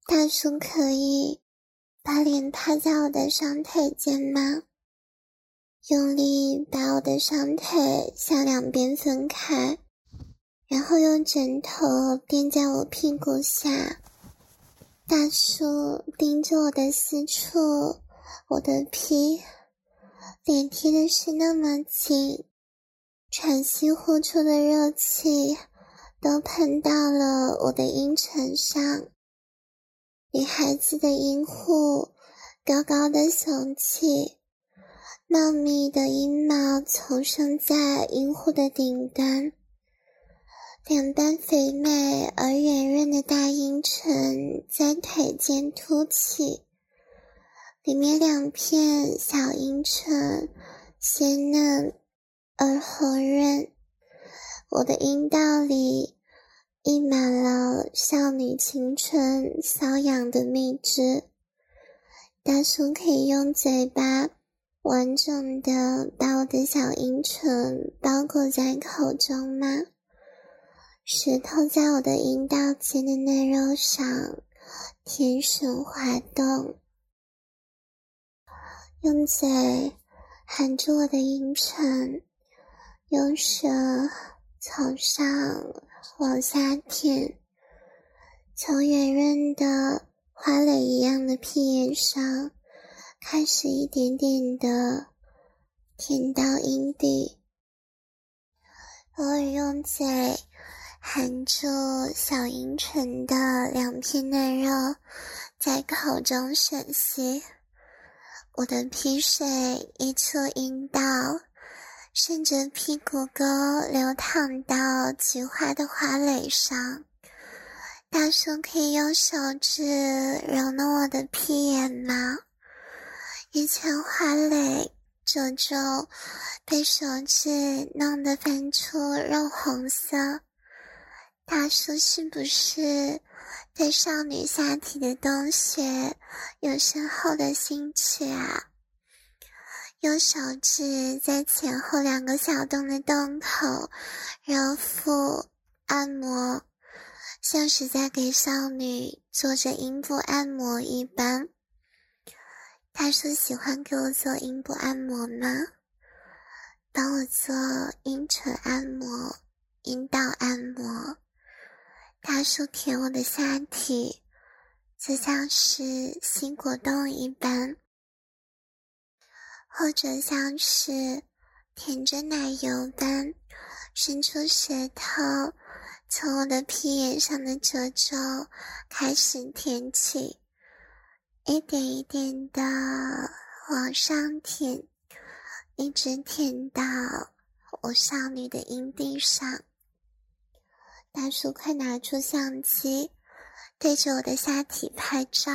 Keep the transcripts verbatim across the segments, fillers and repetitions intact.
大叔可以把脸趴在我的双腿间吗？用力把我的双腿向两边分开，然后用枕头垫在我屁股下。大叔盯着我的私处，我的屁，脸贴的是那么紧，喘息呼出的热气都喷到了我的阴唇上。女孩子的阴户高高的耸起，茂密的阴毛丛生在阴户的顶端，两瓣肥美而圆润的大阴唇在腿间凸起，里面两片小阴唇鲜嫩而红润。我的阴道里溢满了少女青春瘙痒的蜜汁。大叔可以用嘴巴完整的把我的小阴唇包裹在口中吗？舌头在我的阴道间的嫩肉上舔吮滑动，用嘴含住我的阴唇，用舌从上往下舔，从圆润的花蕾一样的屁眼上开始一点点的舔到阴蒂，偶尔用嘴含住小阴唇的两片嫩肉在口中吮吸，我的屁水溢出阴道，顺着屁股沟流淌到菊花的花蕾上。大叔可以用手指揉弄我的屁眼吗？一圈花蕾褶皱被手指弄得泛出肉红色。大叔是不是对少女下体的洞穴有深厚的兴趣啊？用手指在前后两个小洞的洞口揉腹按摩，像是在给少女做着阴部按摩一般。大叔喜欢给我做阴部按摩吗？帮我做阴唇按摩、阴道按摩。大叔舔我的下体，就像是新果冻一般，或者像是舔着奶油般，伸出舌头从我的屁眼上的褶皱开始舔起，一点一点的往上舔，一直舔到我少女的阴蒂上。大叔快拿出相机，对着我的下体拍照。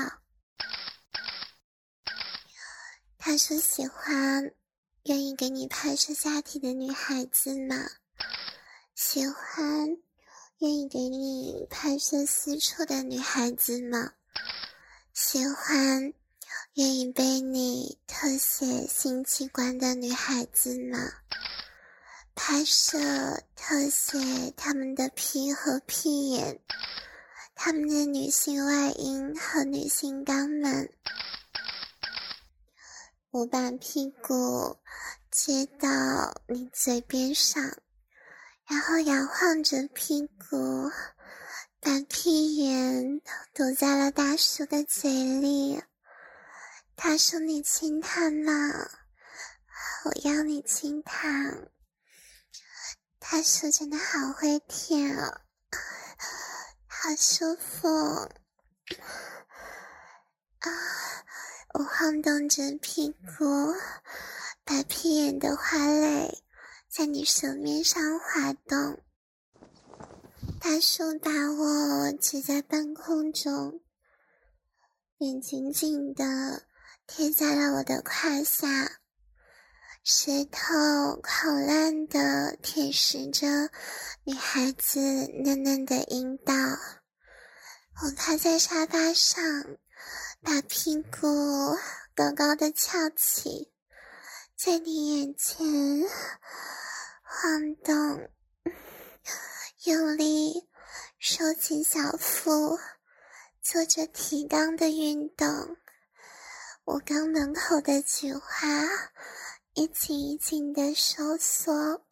大叔喜欢愿意给你拍摄下体的女孩子吗？喜欢愿意给你拍摄私处的女孩子吗？喜欢愿意被你特写性器官的女孩子吗？拍摄特写他们的屁和屁眼，他们的女性外阴和女性肛门。我把屁股接到你嘴边上，然后摇晃着屁股，把屁眼堵在了大叔的嘴里。大叔，你亲他吗？我要你亲他。大叔真的好会舔哦，好舒服啊！我晃动着屁股，把屁眼的花蕾在你舌面上滑动。大叔把我举在半空中，脸紧紧地贴在了我的胯下，舌头烤烂地舔舐着女孩子嫩嫩的阴道。我趴在沙发上，把屁股高高的翘起，在你眼前晃动，用力收紧小腹， 做着提肛的运动，我肛门口的菊花一紧一紧的收缩，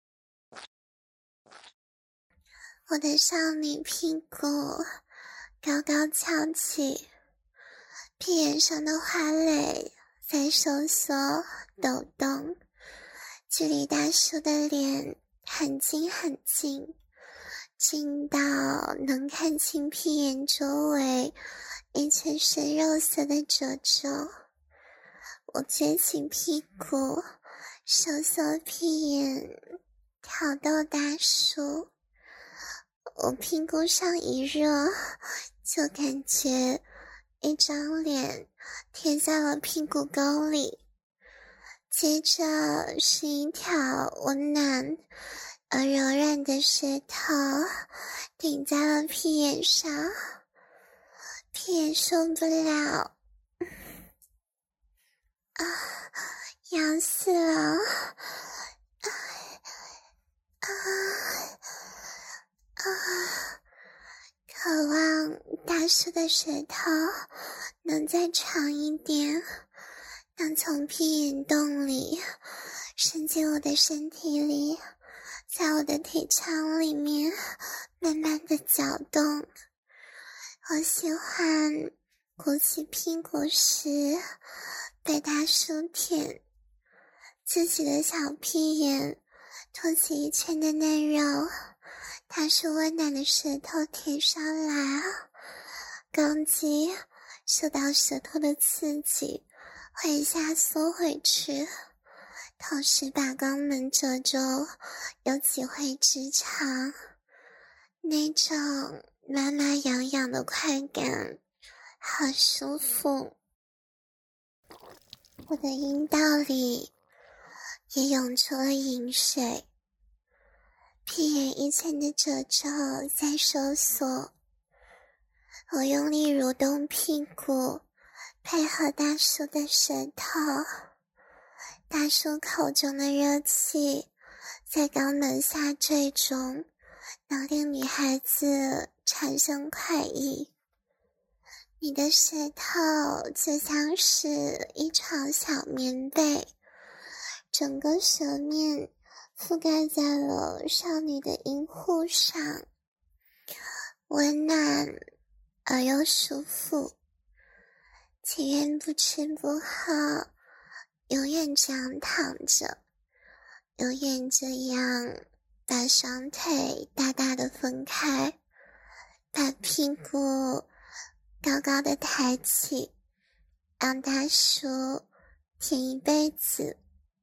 我的少女屁股高高翘起，屁眼上的花蕾在收缩抖动，距离大叔的脸很近很近，近到能看清屁眼周围一圈深肉色的褶皱。我撅起屁股，收缩屁眼，挑逗大叔。我屁股上一热，就感觉一张脸贴在了屁股沟里，接着是一条温暖而柔软的舌头顶在了屁眼上，屁眼受不了，啊，痒死了，啊啊啊！渴望大叔的舌头能再长一点，能从屁眼洞里伸进我的身体里，在我的体腔里面慢慢的搅动。我喜欢鼓起屁股时被大叔舔，自己的小屁眼凸起一圈的嫩肉，大叔温暖的舌头舔上来，肛肌受到舌头的刺激会一下缩回去，同时把肛门褶皱有几回直长，那种麻麻痒痒的快感好舒服。我的阴道里也涌出了饮水，屁眼一圈的褶皱在收缩，我用力蠕动屁股，配合大叔的舌头，大叔口中的热气在肛门下坠中，能令女孩子产生快意。你的舌头就像是一床小棉被，整个舌面覆盖在了少女的阴户上，温暖而又舒服。情愿不吃不喝，永远这样躺着，永远这样把双腿大大的分开，把屁股高高的抬起，让大叔舔一辈子。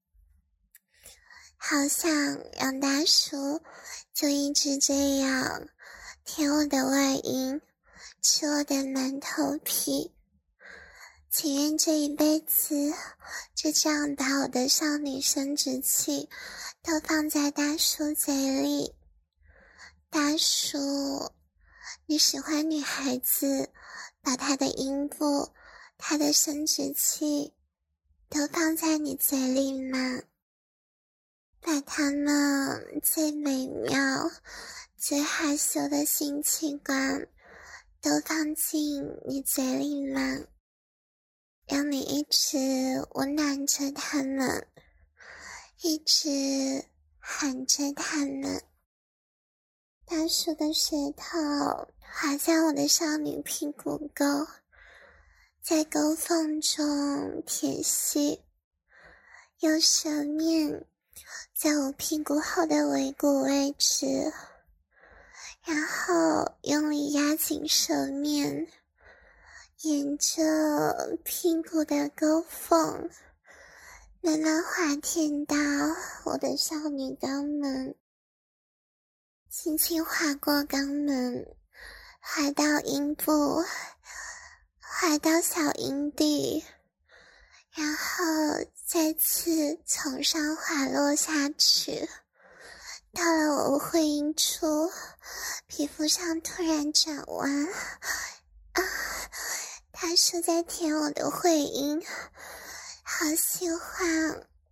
好想让大叔就一直这样舔我的外阴，吃我的馒头皮，情愿这一辈子就这样把我的少女生殖器都放在大叔嘴里。大叔，你喜欢女孩子把她的阴部、她的生殖器都放在你嘴里吗？把她们最美妙、最害羞的性器官都放进你嘴里吗？让你一直温暖着他们，一直含着他们。大叔的舌头滑在我的少女屁股沟，在沟缝中舔吸，用舌面在我屁股后的尾骨位置，然后用力压紧舌面，沿着屁股的沟缝慢慢滑舔到我的少女肛门，轻轻滑过肛门，滑到阴部，滑到小阴蒂，然后再次从上滑落下去，到了我会阴处，皮肤上突然转弯，啊，他是在舔我的会阴，好喜欢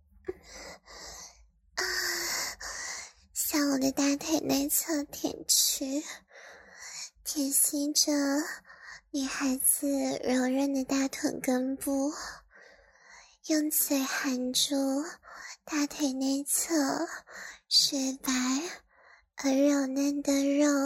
啊，向我的大腿内侧舔去，舔吸着女孩子柔润的大腿根部，用嘴含住大腿内侧雪白而柔嫩的肉，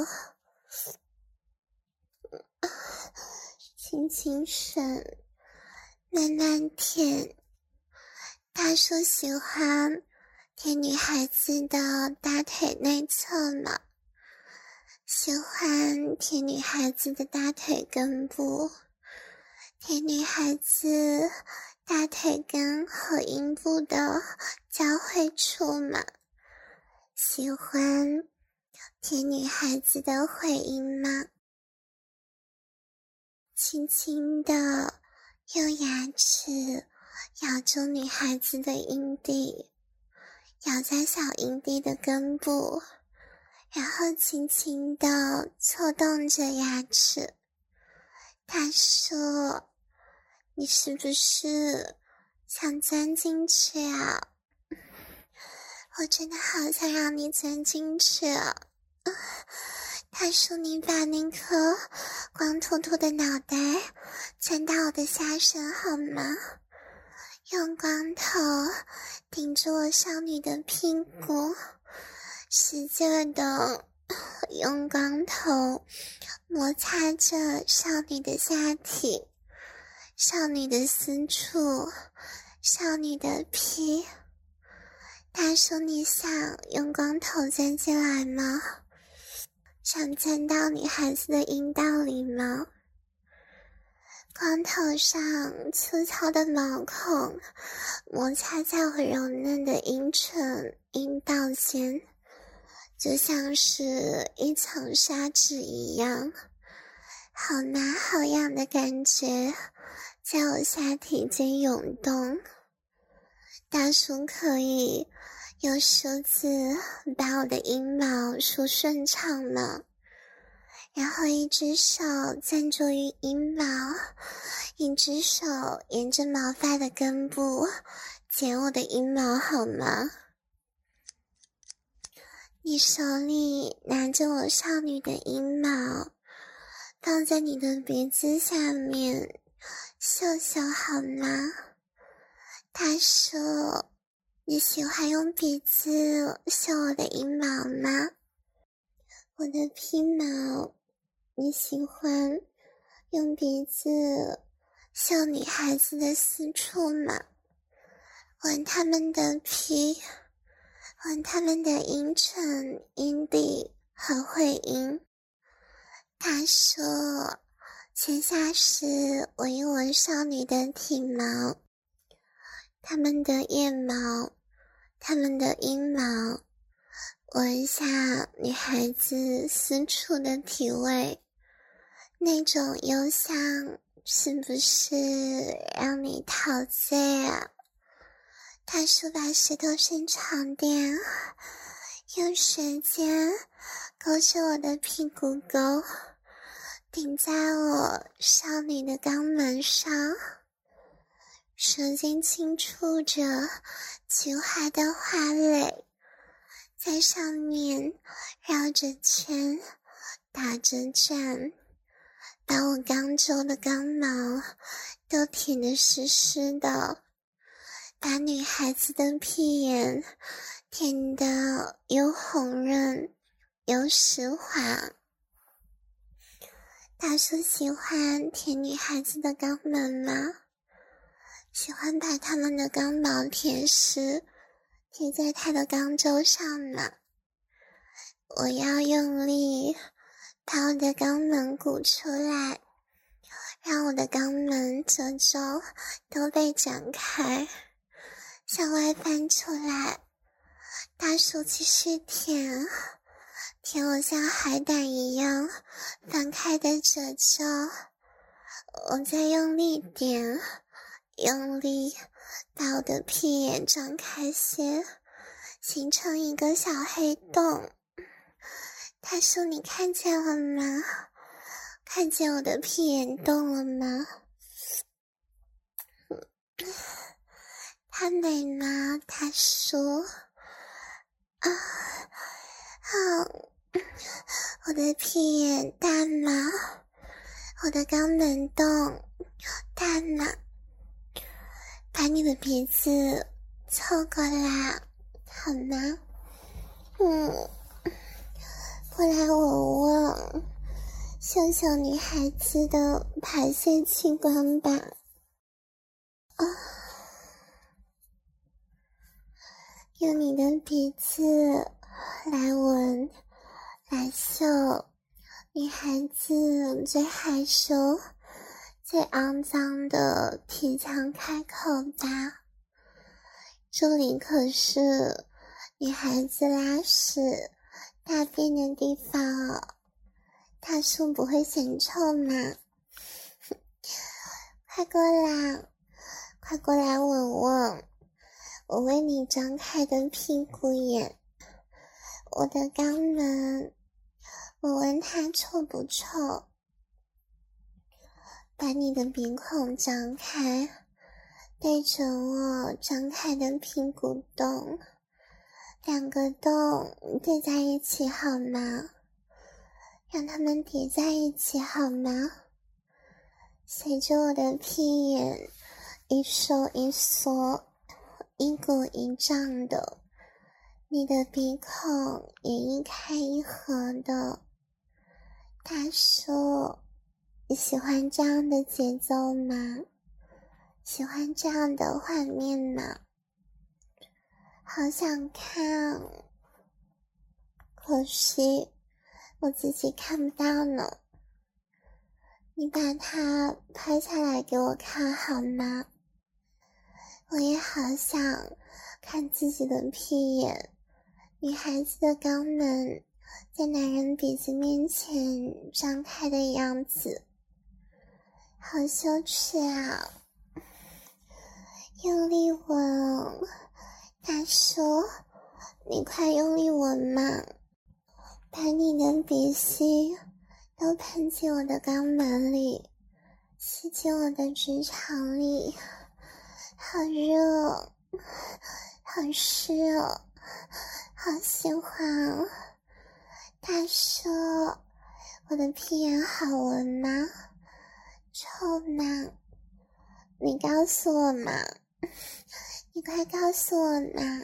轻轻吮，慢慢舔。大叔喜欢舔女孩子的大腿内侧嘛，喜欢舔女孩子的大腿根部，舔女孩子大腿根和阴部的交汇处嘛，喜欢舔女孩子的会阴嘛，轻轻的用牙齿咬住女孩子的阴蒂，咬在小阴蒂的根部，然后轻轻地搓动着牙齿。大叔，你是不是想钻进去啊？我真的好想让你钻进去啊！大叔，你把那颗光秃秃的脑袋钻到我的下身好吗？用光头顶住我少女的屁股，使劲的用光头摩擦着少女的下体，少女的私处，少女的屁。大叔，你想用光头钻进来吗？想钻到女孩子的阴道里吗？光头上粗糙的毛孔摩擦在我柔嫩的阴唇阴道间，就像是一层砂纸一样，好拿好痒的感觉在我下体间涌动。大叔可以用梳子把我的阴毛梳顺畅吗？然后一只手攥住于阴毛，一只手沿着毛发的根部剪我的阴毛好吗？你手里拿着我少女的阴毛，放在你的鼻子下面嗅嗅好吗？大叔，你喜欢用鼻子嗅我的阴毛吗？我的屁毛，你喜欢用鼻子嗅女孩子的私处吗？闻他们的屁，闻他们的阴唇、阴蒂和会阴。大叔，接下时闻一闻少女的体毛，他们的腋毛，他们的阴毛，闻一下女孩子私处的体味，那种幽香是不是让你陶醉啊？大叔，把舌头伸长点，用舌尖勾着我的屁股沟，顶在我少女的肛门上，舌尖轻触着菊花的花蕾，在上面绕着圈，打着转，把我刚周的肛毛都舔得湿湿的，把女孩子的屁眼舔得又红润又湿滑。大叔喜欢舔女孩子的肛门吗？喜欢把他们的肛毛舔湿，贴在他的肛周上吗？我要用力把我的肛门鼓出来，让我的肛门褶皱都被展开，向外翻出来。大叔继续舔，舔我像海胆一样翻开的褶皱，我再用力点，用力把我的屁眼张开些，形成一个小黑洞。大叔，你看见了吗？看见我的屁眼洞了吗？它美吗，大叔？啊，好，我的屁眼大吗？ 我的肛门洞大呢，把你的鼻子凑过来好吗？嗯，过来闻闻秀秀女孩子的排泄器官吧。啊，用你的鼻子来闻来嗅女孩子最害羞最肮脏的体腔开口吧。这里可是女孩子拉屎大便的地方哦，大叔不会嫌臭吗？快过来，快过来闻闻我为你张开的屁股眼，我的肛门，我闻它臭不臭？把你的鼻孔张开，对着我张开的屁股洞，两个洞对在一起好吗？让它们叠在一起好吗？随着我的屁眼一收一缩，一鼓一胀的，你的鼻孔也一开一合的。大叔，你喜欢这样的节奏吗？喜欢这样的画面吗？好想看，可惜我自己看不到呢。你把它拍下来给我看好吗？我也好想看自己的屁眼，女孩子的肛门在男人鼻子面前张开的样子，好羞耻啊！用力闻，大叔，你快用力闻嘛！把你的鼻息都喷进我的肛门里，吸进我的直肠里，好热，好湿哦，好喜欢哦！大叔，我的屁眼好闻吗？臭吗？你告诉我嘛，你快告诉我嘛！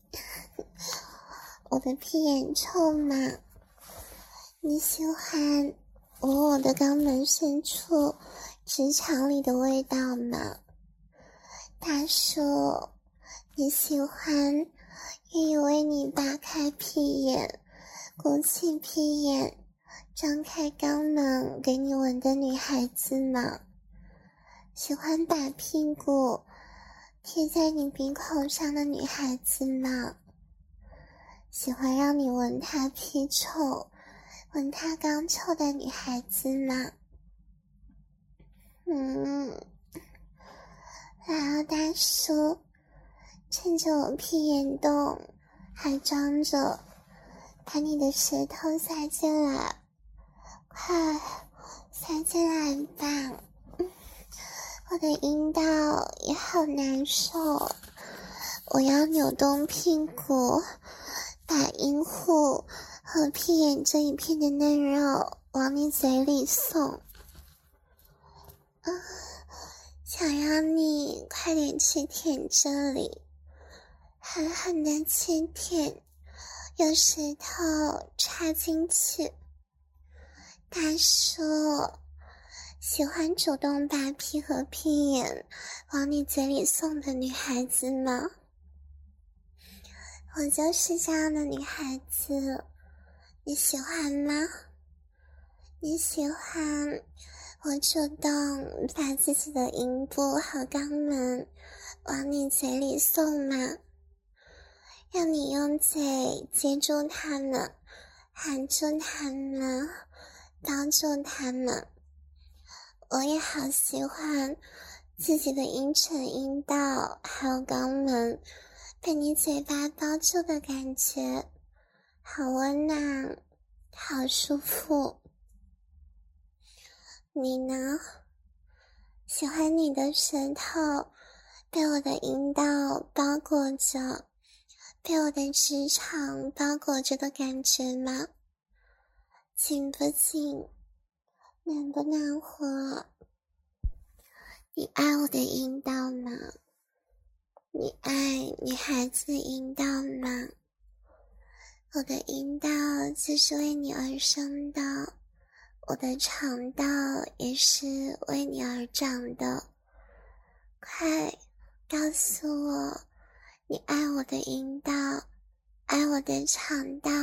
我的屁眼臭吗？你喜欢闻我的肛门深处直肠里的味道吗？大叔，你喜欢愿意为你扒开屁眼，鼓起屁眼，张开肛门给你闻的女孩子吗？喜欢把屁股贴在你鼻孔上的女孩子吗？喜欢让你闻她屁臭，闻她肛臭的女孩子吗？嗯，来啊，大叔，趁着我屁眼洞还张着，把你的舌头塞进来，快塞进来吧！我的阴道也好难受，我要扭动屁股，把阴户和屁眼这一片的嫩肉往你嘴里送。啊，想让你快点去舔这里，狠狠的去舔，用舌头插进去。大叔，喜欢主动把屁和屁眼往你嘴里送的女孩子吗？我就是这样的女孩子，你喜欢吗？你喜欢我主动把自己的阴部和肛门往你嘴里送吗？让你用嘴接住它们，含住它们，抱住它们。我也好喜欢自己的阴唇、阴道还有肛门被你嘴巴包住的感觉，好温暖，好舒服。你呢？喜欢你的舌头被我的阴道包裹着，被我的直肠包裹着的感觉吗？紧不紧？ 暖不暖和？你爱我的阴道吗？你爱女孩子的阴道吗？我的阴道就是为你而生的，我的肠道也是为你而长的。快告诉我，你爱我的阴道，爱我的肠道。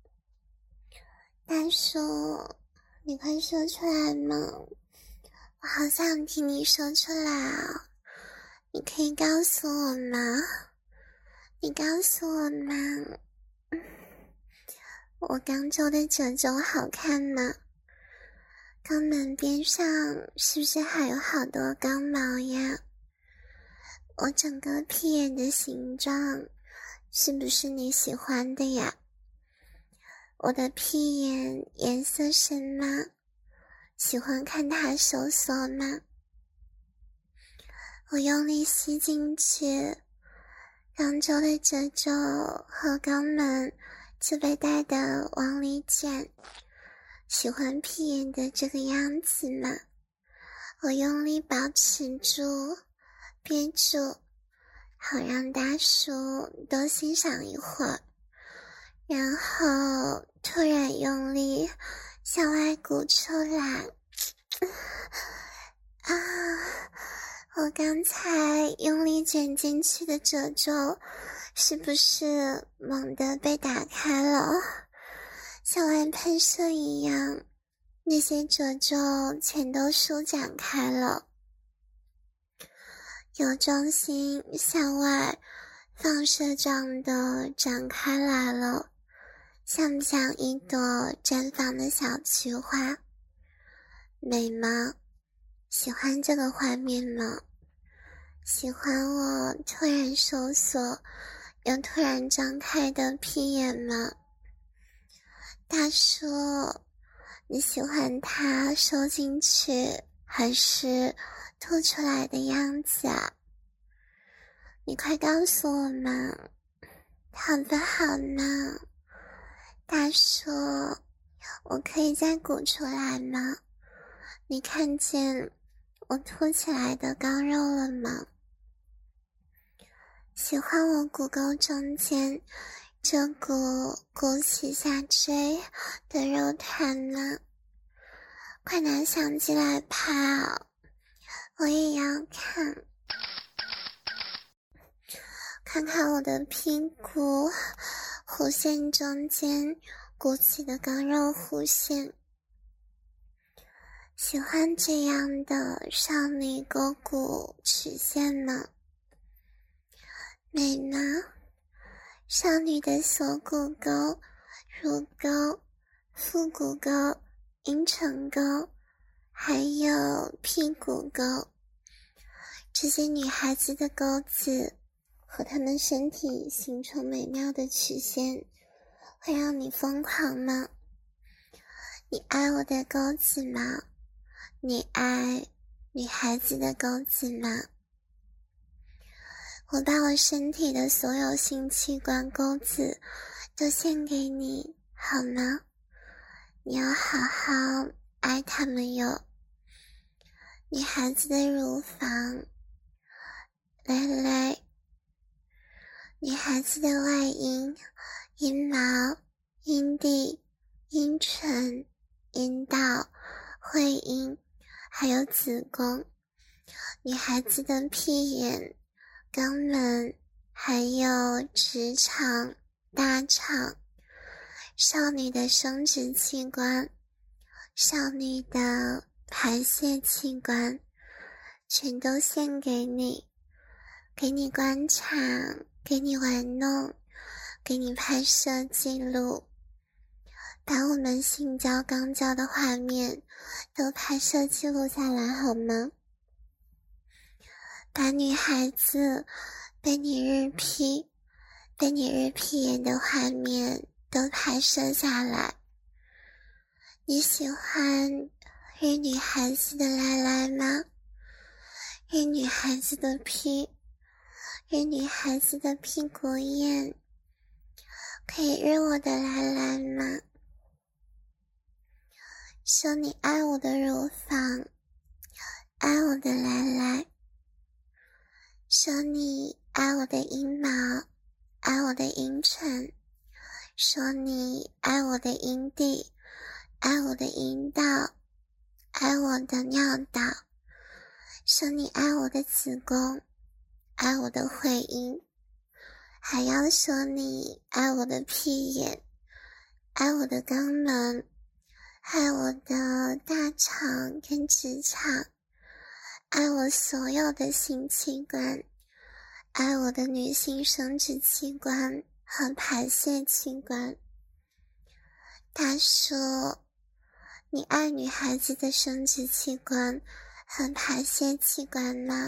大叔，你快说出来嘛，我好想听你说出来啊！你可以告诉我吗？你告诉我吗？我肛周的褶皱好看吗？肛门边上是不是还有好多肛毛呀？我整个屁眼的形状是不是你喜欢的呀？我的屁眼颜色深吗？喜欢看它收缩吗？我用力吸进去，肛周的褶皱和肛门就被带的往里卷。喜欢屁眼的这个样子吗？我用力保持住，憋住，好让大叔多欣赏一会儿，然后突然用力向外鼓出来。啊！我刚才用力卷进去的褶皱是不是猛地被打开了，像外喷射一样，那些褶皱全都舒展开了，有重心向外放射状的展开来了，像不像一朵绽放的小菊花？美吗？喜欢这个画面吗？喜欢我突然收缩又突然张开的屁眼吗？大叔，你喜欢它收进去还是吐出来的样子啊？你快告诉我嘛，好不好呢？大叔，我可以再鼓出来吗？你看见我凸起来的肛肉了吗？喜欢我骨沟中间这股鼓起下坠的肉团吗？快拿相机来拍哦，我也要看，看看我的屁股弧线中间鼓起的肛肉弧线。喜欢这样的少女沟骨曲线吗？美吗？少女的锁骨沟、乳沟、腹股沟、阴唇沟，还有屁股沟，这些女孩子的沟子和她们身体形成美妙的曲线，会让你疯狂吗？你爱我的沟子吗？你爱女孩子的沟子吗？我把我身体的所有性器官沟子都献给你，好吗？你要好好爱他们哟。女孩子的乳房、蕾蕾，女孩子的外阴、阴毛、阴蒂、阴唇、阴道、会阴，还有子宫，女孩子的屁眼、肛门，还有直肠、大肠，少女的生殖器官，少女的排泄器官，全都献给你，给你观察，给你玩弄，给你拍摄记录，把我们性交肛交的画面都拍摄记录下来好吗？把女孩子被你日屁被你日屁眼的画面都拍摄下来。你喜欢日女孩子的来来吗？日女孩子的屁，日女孩子的屁股眼，可以日我的来来吗？ 说你爱我的乳房，爱我的来来，说你爱我的阴毛，爱我的阴唇，说你爱我的阴蒂，爱我的阴道，爱我的尿道，说你爱我的子宫，爱我的会阴，还要说你爱我的屁眼，爱我的肛门，爱我的大肠跟直肠，爱我所有的性器官，爱我的女性生殖器官和排泄器官。他说你爱女孩子的生殖器官和排泄器官吗？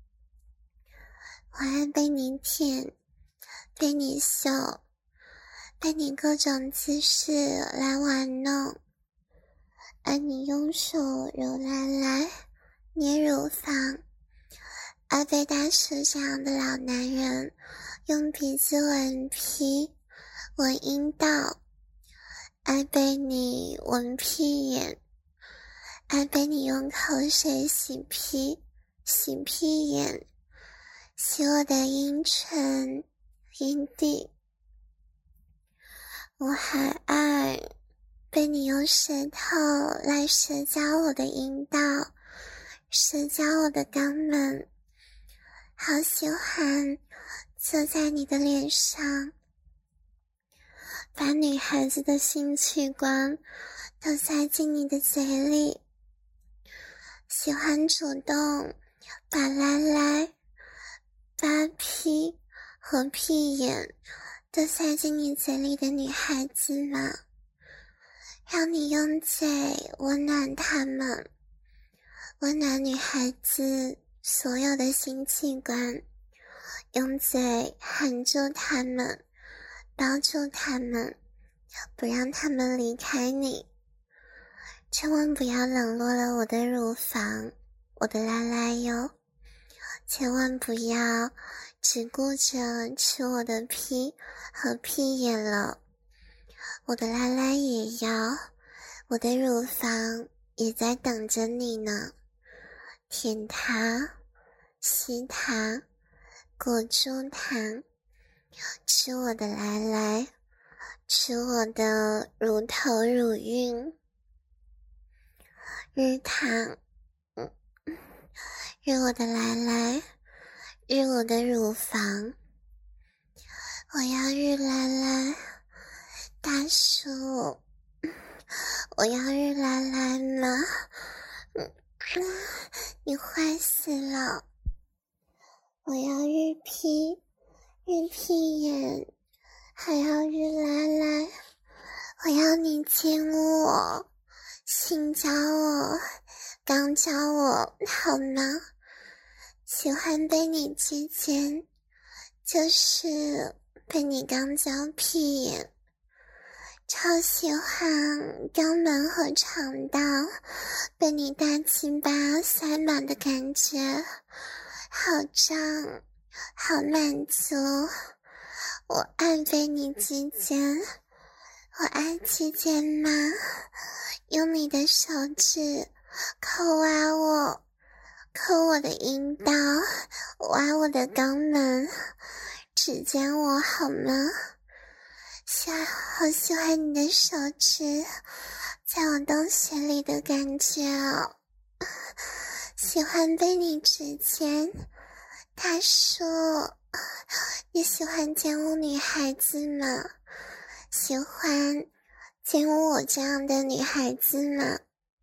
我爱被你舔，被你嗅，被你各种姿势来玩弄，爱你用手揉来来，捏乳房，爱被大手掌的老男人用鼻子闻屁，闻阴道，爱被你闻屁眼，爱被你用口水洗屁，洗屁眼，洗我的阴唇、阴蒂。我还爱被你用舌头来舌交我的阴道，舌交我的肛门，好喜欢坐在你的脸上，把女孩子的性器官都塞进你的嘴里，喜欢主动把来来、把屁和屁眼都塞进你嘴里的女孩子吗？让你用嘴温暖她们，温暖女孩子所有的性器官，用嘴含住她们，抱住她们，不让她们离开你。千万不要冷落了我的乳房，我的来来哟，千万不要只顾着吃我的屁和屁眼了，我的来来也要，我的乳房也在等着你呢，舔它，吸它，裹住它，吃我的来来，吃我的乳头乳晕，日它，日我的来来，日我的乳房，我要日来来，大叔，我要日来来吗？你坏死了！我要日屁，日屁眼，还要日来来，我要你亲我，性交我，刚交我，好吗？喜欢被你击奸，就是被你刚交屁眼，超喜欢肛门和肠道被你大鸡巴塞满的感觉，好胀，好满足。我爱被你击奸，我爱击奸吗？用你的手指抠挖我，抠我的阴道，挖我的肛门，指尖我好吗？喜好喜欢你的手指在我洞穴里的感觉哦，喜欢被你指尖。他说你喜欢奸污女孩子吗？喜欢奸污我这样的女孩子吗？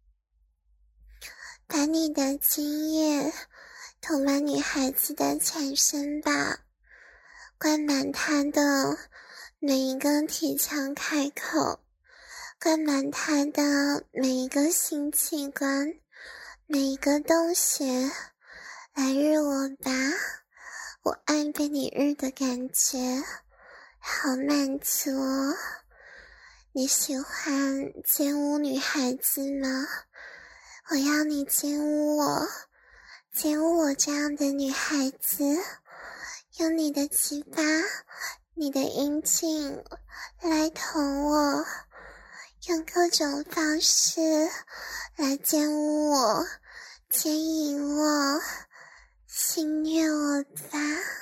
把你的精液涂满女孩子的全身吧，灌满她的每一个体腔开口，灌满她的每一个性器官，每一个洞穴，来日我吧，我爱被你日的感觉，好满足哦。你喜欢奸污女孩子吗？我要你奸污我，奸污我这样的女孩子，用你的鸡巴，你的阴茎来捅我， 用各种方式来奸污我、奸淫我、性虐我吧。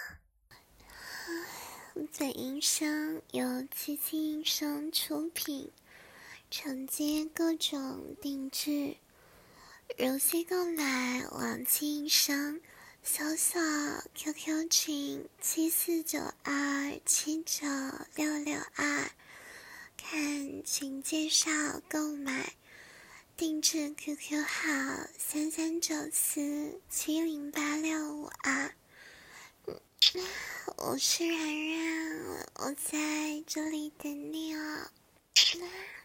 本音声由七七音声出品，承接各种定制。如需购买往期音声，搜索 Q Q 群七四九二七九六六二，看群介绍购买。定制 Q Q 号三三九四七零八六五二。我是然然，我在这里等你哦。